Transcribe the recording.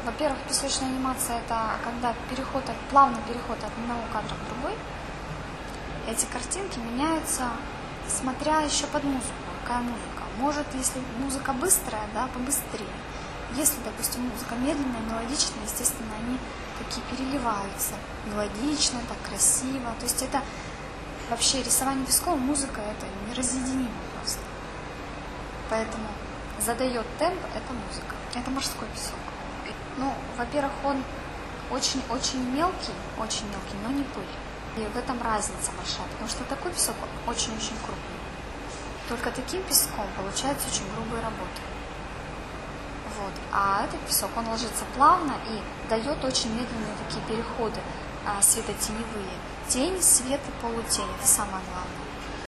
Во-первых, песочная анимация – это когда плавный переход от одного кадра к другой. Эти картинки меняются, смотря еще под музыку, какая музыка. Может, если музыка быстрая, да, побыстрее. Если, допустим, музыка медленная, мелодичная, естественно, они такие переливаются. Мелодично, так красиво. То есть это вообще рисование песком, музыка – это неразъединимо просто. Поэтому задает темп – это музыка. Это морской песок. Ну, во-первых, он очень мелкий, но не пыль. И в этом разница большая, потому что такой песок очень-очень крупный. Только таким песком получаются очень грубые работы. Вот. А этот песок, он ложится плавно и дает очень медленные такие переходы светотеневые. Тень, свет и полутень – это самое главное.